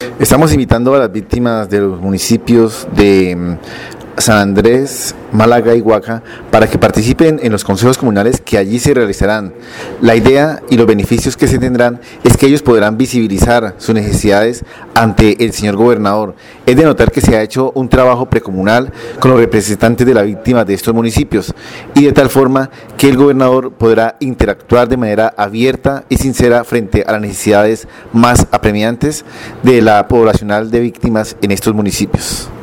Estamos invitando a las víctimas de los municipios de San Andrés, Málaga y Guaca para que participen en los consejos comunales que allí se realizarán. La idea y los beneficios que se tendrán es que ellos podrán visibilizar sus necesidades ante el señor gobernador. Es de notar que se ha hecho un trabajo precomunal con los representantes de las víctimas de estos municipios y de tal forma que el gobernador podrá interactuar de manera abierta y sincera frente a las necesidades más apremiantes de la poblacional de víctimas en estos municipios.